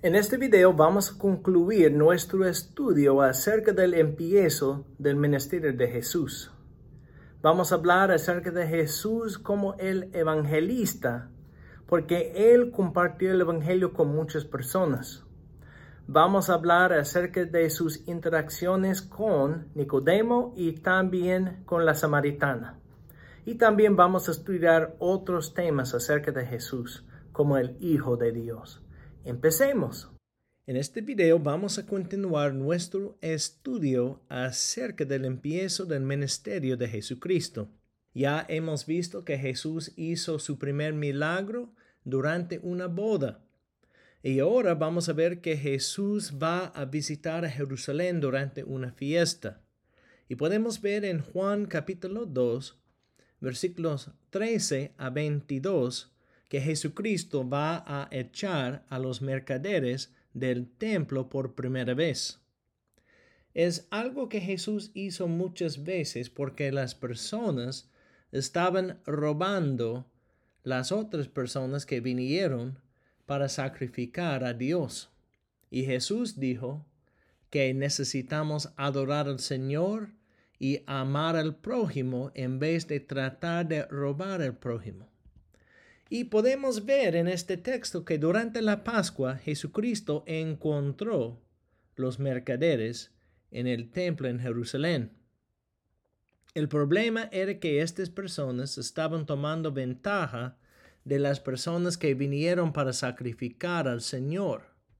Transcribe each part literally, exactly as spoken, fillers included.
En este video vamos a concluir nuestro estudio acerca del empiezo del ministerio de Jesús. Vamos a hablar acerca de Jesús como el evangelista, porque Él compartió el evangelio con muchas personas. Vamos a hablar acerca de sus interacciones con Nicodemo y también con la samaritana. Y también vamos a estudiar otros temas acerca de Jesús como el Hijo de Dios. Empecemos. En este video vamos a continuar nuestro estudio acerca del empiezo del ministerio de Jesucristo. Ya hemos visto que Jesús hizo su primer milagro durante una boda. Y ahora vamos a ver que Jesús va a visitar a Jerusalén durante una fiesta. Y podemos ver en Juan capítulo dos, versículos trece a veintidós, que Jesucristo va a echar a los mercaderes del templo por primera vez. Es algo que Jesús hizo muchas veces porque las personas estaban robando las otras personas que vinieron para sacrificar a Dios. Y Jesús dijo que necesitamos adorar al Señor y amar al prójimo en vez de tratar de robar al prójimo. Y podemos ver en este texto que durante la Pascua Jesucristo encontró los mercaderes en el templo en Jerusalén. El problema era que estas personas estaban tomando ventaja de las personas que vinieron para sacrificar al Señor.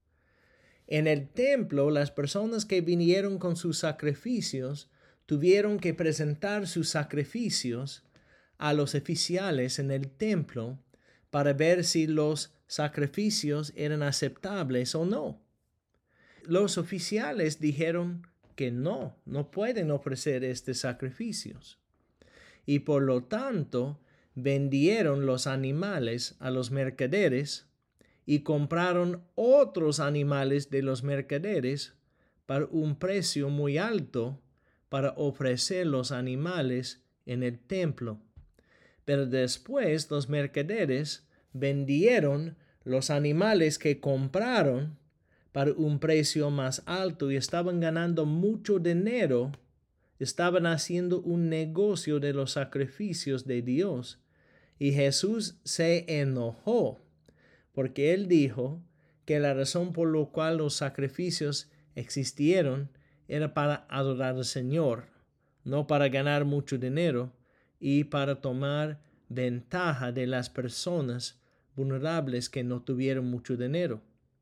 En el templo, las personas que vinieron con sus sacrificios tuvieron que presentar sus sacrificios a los oficiales en el templo para ver si los sacrificios eran aceptables o no. Los oficiales dijeron que no, no pueden ofrecer estos sacrificios. Y por lo tanto, vendieron los animales a los mercaderes y compraron otros animales de los mercaderes para un precio muy alto para ofrecer los animales en el templo. Pero después los mercaderes vendieron los animales que compraron para un precio más alto y estaban ganando mucho dinero. Estaban haciendo un negocio de los sacrificios de Dios. Y Jesús se enojó porque él dijo que la razón por la cual los sacrificios existieron era para adorar al Señor, no para ganar mucho dinero y para tomar ventaja de las personas vulnerables que no tuvieron mucho dinero.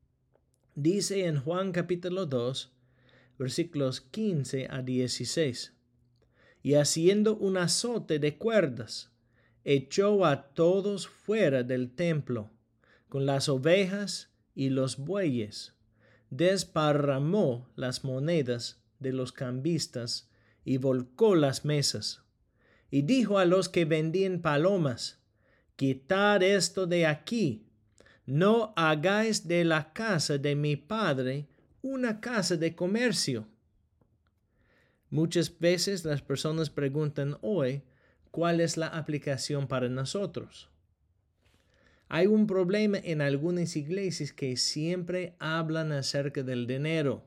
Dice en Juan capítulo dos, versículos quince a dieciséis, y haciendo un azote de cuerdas, echó a todos fuera del templo, con las ovejas y los bueyes, desparramó las monedas de los cambistas y volcó las mesas. Y dijo a los que vendían palomas, quitad esto de aquí, no hagáis de la casa de mi padre una casa de comercio. Muchas veces las personas preguntan hoy, ¿cuál es la aplicación para nosotros? Hay un problema en algunas iglesias que siempre hablan acerca del dinero.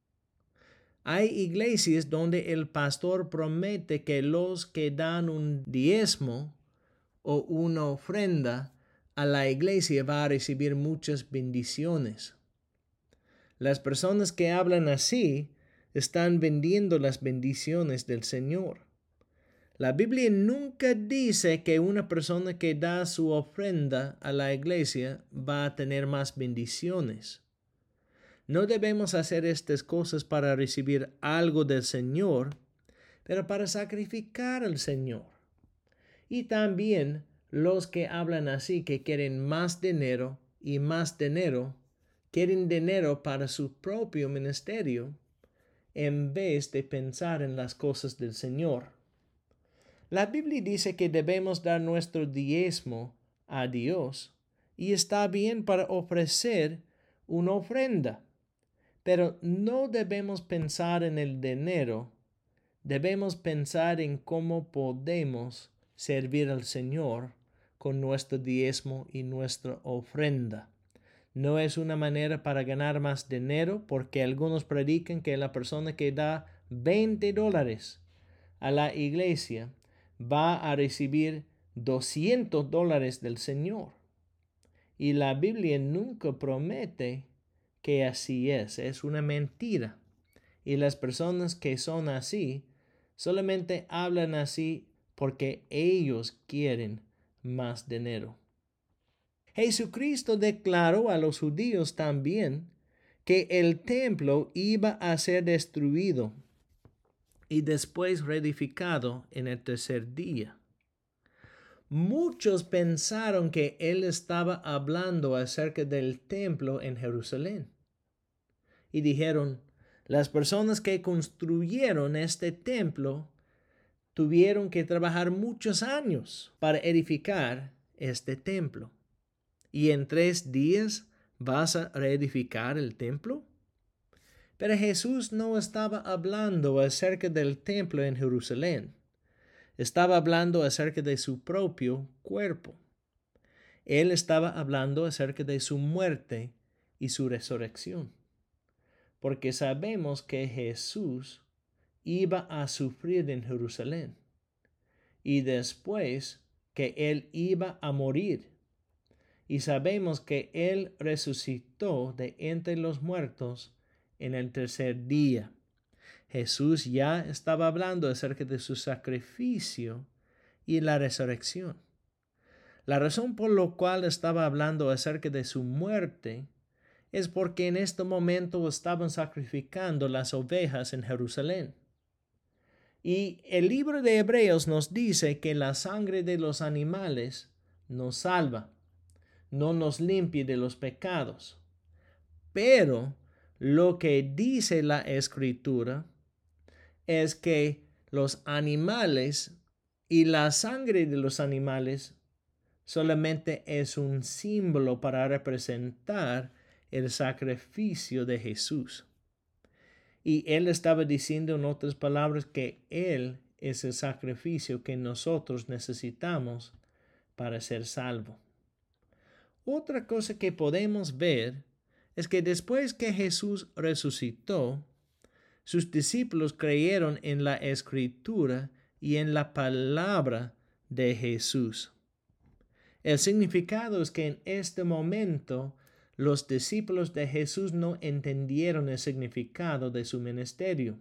Hay iglesias donde el pastor promete que los que dan un diezmo o una ofrenda a la iglesia va a recibir muchas bendiciones. Las personas que hablan así están vendiendo las bendiciones del Señor. La Biblia nunca dice que una persona que da su ofrenda a la iglesia va a tener más bendiciones. No debemos hacer estas cosas para recibir algo del Señor, pero para sacrificar al Señor. Y también los que hablan así, que quieren más dinero y más dinero, quieren dinero para su propio ministerio, en vez de pensar en las cosas del Señor. La Biblia dice que debemos dar nuestro diezmo a Dios y está bien para ofrecer una ofrenda, pero no debemos pensar en el dinero, debemos pensar en cómo podemos servir al Señor con nuestro diezmo y nuestra ofrenda. No es una manera para ganar más dinero, porque algunos predican que la persona que da veinte dólares a la iglesia va a recibir doscientos dólares del Señor. Y la Biblia nunca promete que así es. Es una mentira. Y las personas que son así solamente hablan así porque ellos quieren más dinero. Jesucristo declaró a los judíos también que el templo iba a ser destruido y después reedificado en el tercer día. Muchos pensaron que él estaba hablando acerca del templo en Jerusalén. Y dijeron, las personas que construyeron este templo tuvieron que trabajar muchos años para edificar este templo. ¿Y en tres días vas a reedificar el templo? Pero Jesús no estaba hablando acerca del templo en Jerusalén. Estaba hablando acerca de su propio cuerpo. Él estaba hablando acerca de su muerte y su resurrección. Porque sabemos que Jesús iba a sufrir en Jerusalén. Y después que Él iba a morir. Y sabemos que Él resucitó de entre los muertos en el tercer día. Jesús ya estaba hablando acerca de su sacrificio y la resurrección. La razón por la cual estaba hablando acerca de su muerte es porque en este momento estaban sacrificando las ovejas en Jerusalén. Y el libro de Hebreos nos dice que la sangre de los animales nos salva, no nos limpia de los pecados. Pero lo que dice la Escritura es que los animales y la sangre de los animales solamente es un símbolo para representar el sacrificio de Jesús. Y él estaba diciendo en otras palabras que él es el sacrificio que nosotros necesitamos para ser salvos. Otra cosa que podemos ver es que después que Jesús resucitó, sus discípulos creyeron en la Escritura y en la palabra de Jesús. El significado es que en este momento los discípulos de Jesús no entendieron el significado de su ministerio.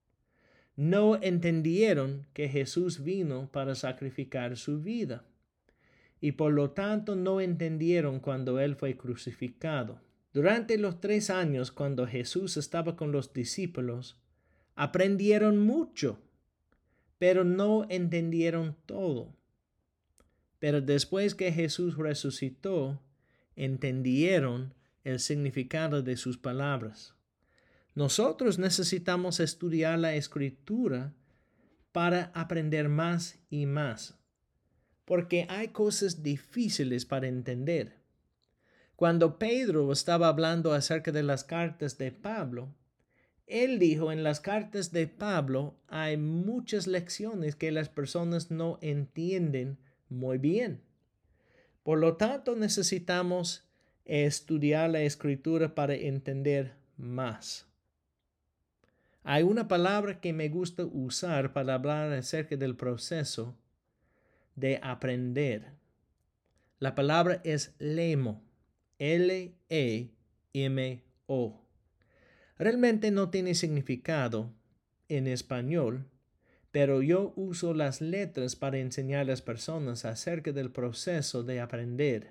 No entendieron que Jesús vino para sacrificar su vida. Y por lo tanto no entendieron cuando Él fue crucificado. Durante los tres años cuando Jesús estaba con los discípulos, aprendieron mucho, pero no entendieron todo. Pero después que Jesús resucitó, entendieron el significado de sus palabras. Nosotros necesitamos estudiar la Escritura para aprender más y más, porque hay cosas difíciles para entender. Cuando Pedro estaba hablando acerca de las cartas de Pablo, él dijo, en las cartas de Pablo hay muchas lecciones que las personas no entienden muy bien. Por lo tanto, necesitamos estudiar la Escritura para entender más. Hay una palabra que me gusta usar para hablar acerca del proceso de aprender. La palabra es lemo. L E M O. Realmente no tiene significado en español, pero yo uso las letras para enseñar a las personas acerca del proceso de aprender.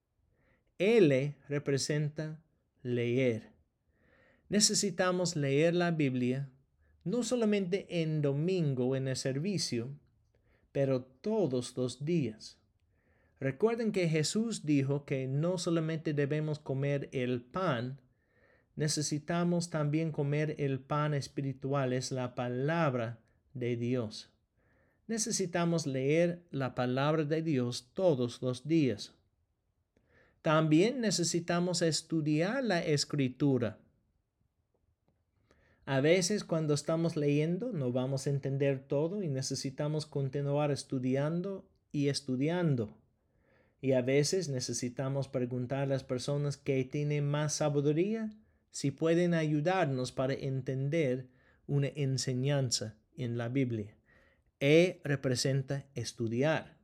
L representa leer. Necesitamos leer la Biblia no solamente en domingo en el servicio, pero todos los días. Recuerden que Jesús dijo que no solamente debemos comer el pan, necesitamos también comer el pan espiritual, es la palabra de Dios. Necesitamos leer la palabra de Dios todos los días. También necesitamos estudiar la Escritura. A veces cuando estamos leyendo no vamos a entender todo y necesitamos continuar estudiando y estudiando. Y a veces necesitamos preguntar a las personas que tienen más sabiduría si pueden ayudarnos para entender una enseñanza en la Biblia. E representa estudiar.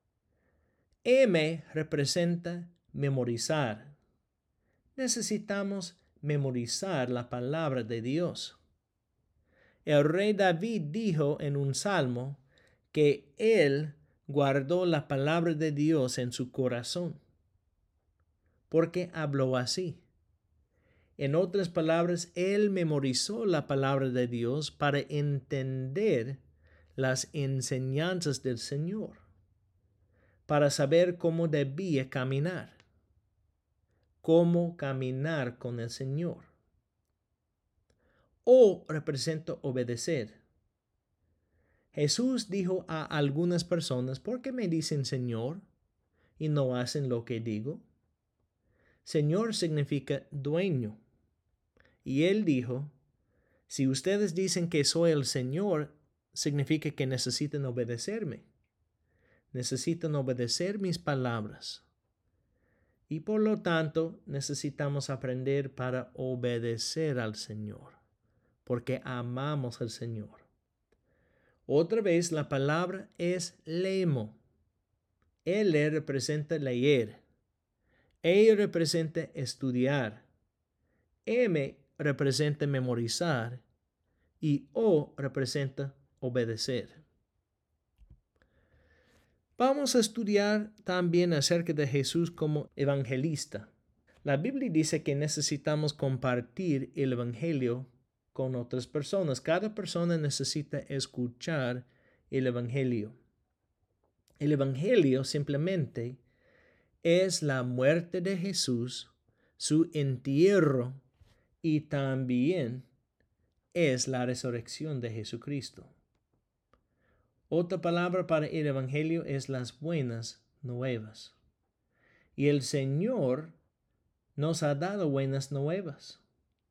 M representa memorizar. Necesitamos memorizar la palabra de Dios. El rey David dijo en un salmo que él guardó la palabra de Dios en su corazón. ¿Por qué habló así? En otras palabras, él memorizó la palabra de Dios para entender las enseñanzas del Señor, para saber cómo debía caminar, cómo caminar con el Señor. O representa obedecer. Jesús dijo a algunas personas, ¿por qué me dicen Señor y no hacen lo que digo? Señor significa dueño. Y él dijo, si ustedes dicen que soy el Señor, significa que necesitan obedecerme. Necesitan obedecer mis palabras. Y por lo tanto, necesitamos aprender para obedecer al Señor, porque amamos al Señor. Otra vez, la palabra es lemo. L representa leer. E representa estudiar. M representa memorizar. Y O representa obedecer. Vamos a estudiar también acerca de Jesús como evangelista. La Biblia dice que necesitamos compartir el evangelio con otras personas. Cada persona necesita escuchar el evangelio. El evangelio simplemente es la muerte de Jesús, su entierro y también es la resurrección de Jesucristo. Otra palabra para el evangelio es las buenas nuevas. Y el Señor nos ha dado buenas nuevas.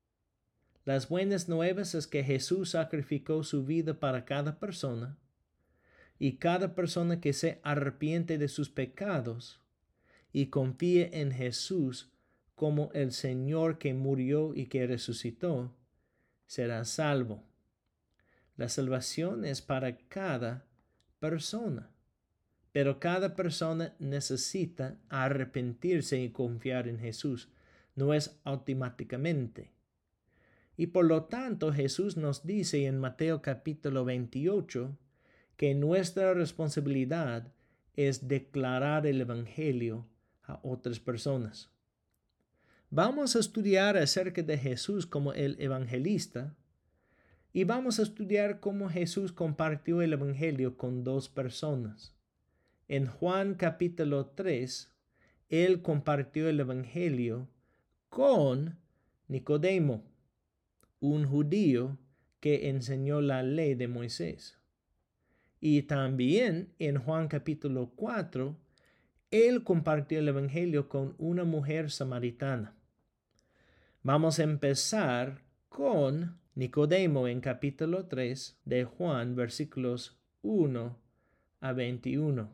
Las buenas nuevas es que Jesús sacrificó su vida para cada persona y cada persona que se arrepiente de sus pecados y confíe en Jesús como el Señor que murió y que resucitó, será salvo. La salvación es para cada persona, pero cada persona necesita arrepentirse y confiar en Jesús. No es automáticamente. Y por lo tanto Jesús nos dice en Mateo capítulo veintiocho que nuestra responsabilidad es declarar el evangelio a otras personas. Vamos a estudiar acerca de Jesús como el evangelista y vamos a estudiar cómo Jesús compartió el evangelio con dos personas. En Juan capítulo tres, él compartió el evangelio con Nicodemo, un judío que enseñó la ley de Moisés. Y también en Juan capítulo cuatro, él compartió el evangelio con una mujer samaritana. Vamos a empezar con Nicodemo en capítulo tres de Juan, versículos uno a veintiuno.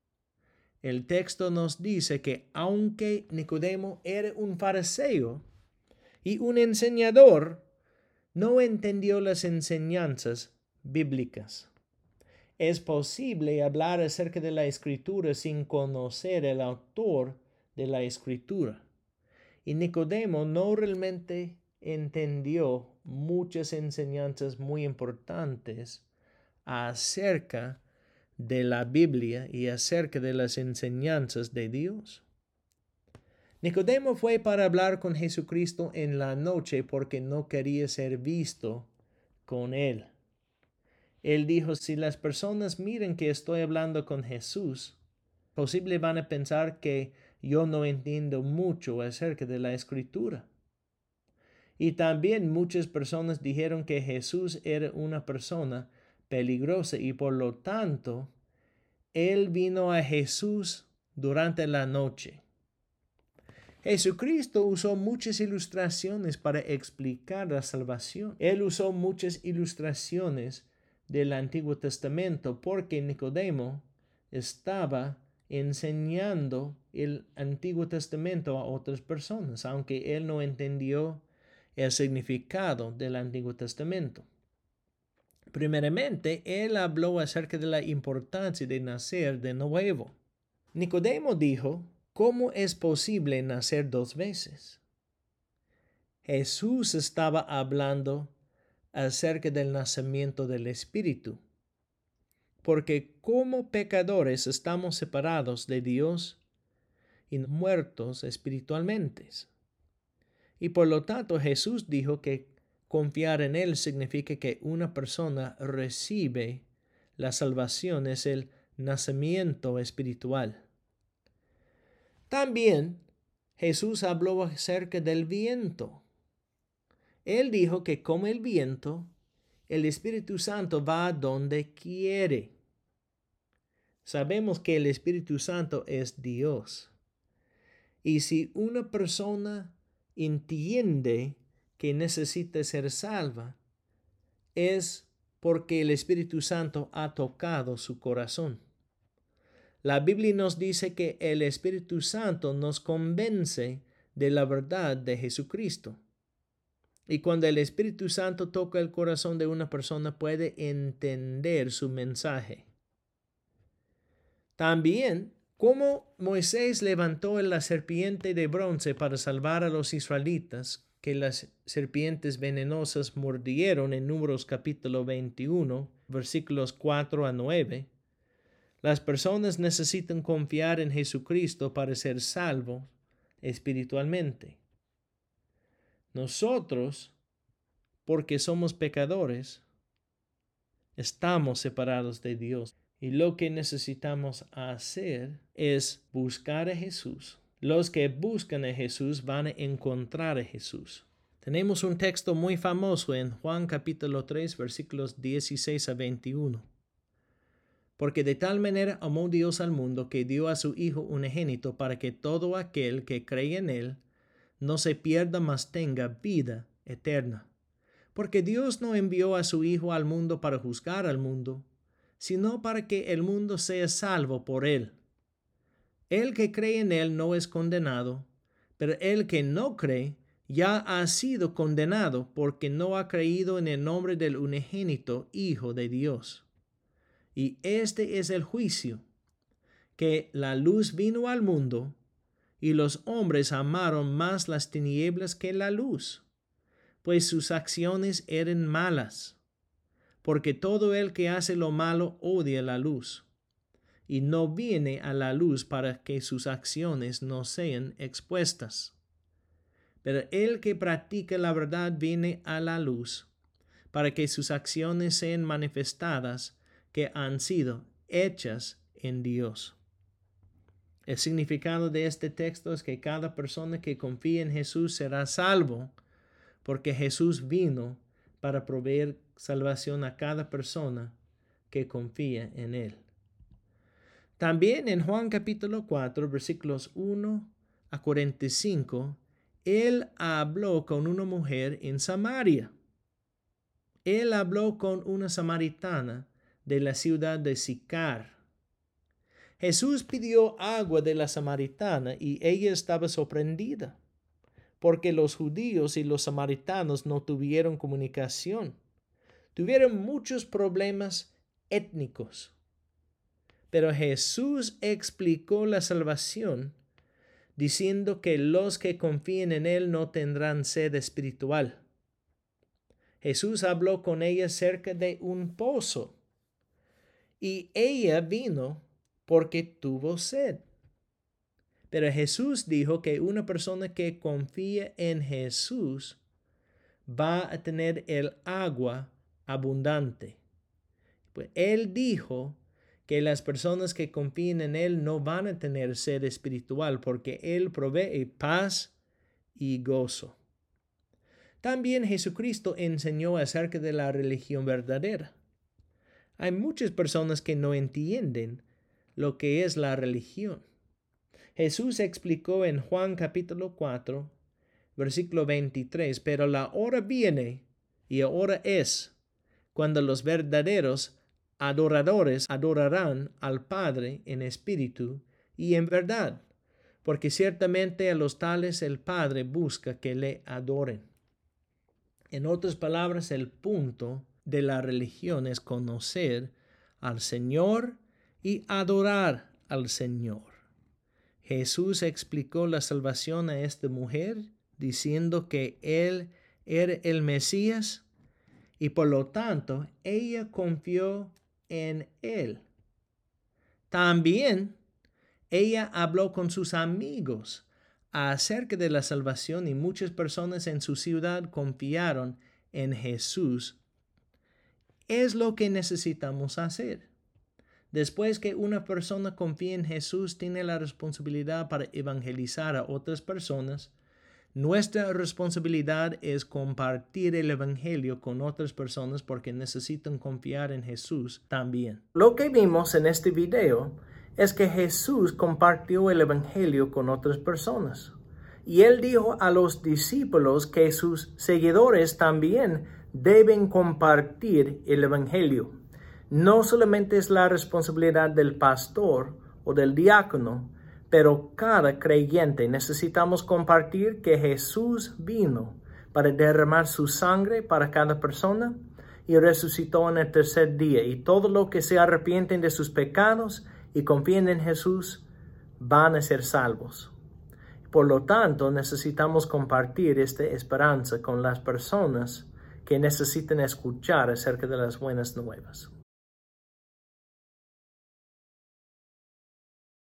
El texto nos dice que aunque Nicodemo era un fariseo y un enseñador, no entendió las enseñanzas bíblicas. Es posible hablar acerca de la Escritura sin conocer el autor de la Escritura. Y Nicodemo no realmente entendió muchas enseñanzas muy importantes acerca de la Biblia y acerca de las enseñanzas de Dios. Nicodemo fue para hablar con Jesucristo en la noche porque no quería ser visto con él. Él dijo, si las personas miran que estoy hablando con Jesús, posible van a pensar que yo no entiendo mucho acerca de la Escritura. Y también muchas personas dijeron que Jesús era una persona peligrosa y por lo tanto, él vino a Jesús durante la noche. Jesucristo usó muchas ilustraciones para explicar la salvación. Él usó muchas ilustraciones del Antiguo Testamento porque Nicodemo estaba enseñando el Antiguo Testamento a otras personas, aunque él no entendió el significado del Antiguo Testamento. Primeramente, él habló acerca de la importancia de nacer de nuevo. Nicodemo dijo, ¿cómo es posible nacer dos veces? Jesús estaba hablando acerca del nacimiento del Espíritu, porque como pecadores estamos separados de Dios y muertos espiritualmente. Y por lo tanto Jesús dijo que confiar en Él significa que una persona recibe la salvación, es el nacimiento espiritual. También Jesús habló acerca del viento. Él dijo que como el viento, el Espíritu Santo va donde quiere. Sabemos que el Espíritu Santo es Dios. Y si una persona entiende que necesita ser salva, es porque el Espíritu Santo ha tocado su corazón. La Biblia nos dice que el Espíritu Santo nos convence de la verdad de Jesucristo. Y cuando el Espíritu Santo toca el corazón de una persona, puede entender su mensaje. También, como Moisés levantó la serpiente de bronce para salvar a los israelitas, que las serpientes venenosas mordieron en Números capítulo veintiuno, versículos cuatro a nueve, las personas necesitan confiar en Jesucristo para ser salvos espiritualmente. Nosotros, porque somos pecadores, estamos separados de Dios. Y lo que necesitamos hacer es buscar a Jesús. Los que buscan a Jesús van a encontrar a Jesús. Tenemos un texto muy famoso en Juan capítulo tres, versículos dieciséis a veintiuno. Porque de tal manera amó Dios al mundo que dio a su Hijo unigénito para que todo aquel que cree en Él no se pierda, mas tenga vida eterna. Porque Dios no envió a su Hijo al mundo para juzgar al mundo, sino para que el mundo sea salvo por Él. El que cree en Él no es condenado, pero el que no cree ya ha sido condenado porque no ha creído en el nombre del unigénito Hijo de Dios. Y este es el juicio, que la luz vino al mundo, y los hombres amaron más las tinieblas que la luz, pues sus acciones eran malas. Porque todo el que hace lo malo odia la luz, y no viene a la luz para que sus acciones no sean expuestas. Pero el que practica la verdad viene a la luz, para que sus acciones sean manifestadas que han sido hechas en Dios. El significado de este texto es que cada persona que confía en Jesús será salvo, porque Jesús vino para proveer salvación a cada persona que confía en Él. También en Juan capítulo cuatro, versículos uno a cuarenta y cinco, Él habló con una mujer en Samaria. Él habló con una samaritana de la ciudad de Sicar. Jesús pidió agua de la samaritana y ella estaba sorprendida, porque los judíos y los samaritanos no tuvieron comunicación. Tuvieron muchos problemas étnicos. Pero Jesús explicó la salvación diciendo que los que confíen en Él no tendrán sed espiritual. Jesús habló con ella cerca de un pozo y ella vino porque tuvo sed. Pero Jesús dijo que una persona que confía en Jesús va a tener el agua abundante. Pues Él dijo que las personas que confían en Él no van a tener sed espiritual porque Él provee paz y gozo. También Jesucristo enseñó acerca de la religión verdadera. Hay muchas personas que no entienden lo que es la religión. Jesús explicó en Juan capítulo cuatro, versículo veintitrés, pero la hora viene y ahora es cuando los verdaderos adoradores adorarán al Padre en espíritu y en verdad, porque ciertamente a los tales el Padre busca que le adoren. En otras palabras, el punto de la religión es conocer al Señor y adorar al Señor. Jesús explicó la salvación a esta mujer diciendo que Él era el Mesías y por lo tanto ella confió en Él. También ella habló con sus amigos acerca de la salvación y muchas personas en su ciudad confiaron en Jesús. Es lo que necesitamos hacer. Después que una persona confía en Jesús, tiene la responsabilidad para evangelizar a otras personas. Nuestra responsabilidad es compartir el evangelio con otras personas porque necesitan confiar en Jesús también. Lo que vimos en este video es que Jesús compartió el evangelio con otras personas. Y él dijo a los discípulos que sus seguidores también deben compartir el evangelio. No solamente es la responsabilidad del pastor o del diácono, pero cada creyente necesitamos compartir que Jesús vino para derramar su sangre para cada persona y resucitó en el tercer día. Y todo lo que se arrepienten de sus pecados y confíen en Jesús van a ser salvos. Por lo tanto, necesitamos compartir esta esperanza con las personas que necesitan escuchar acerca de las buenas nuevas.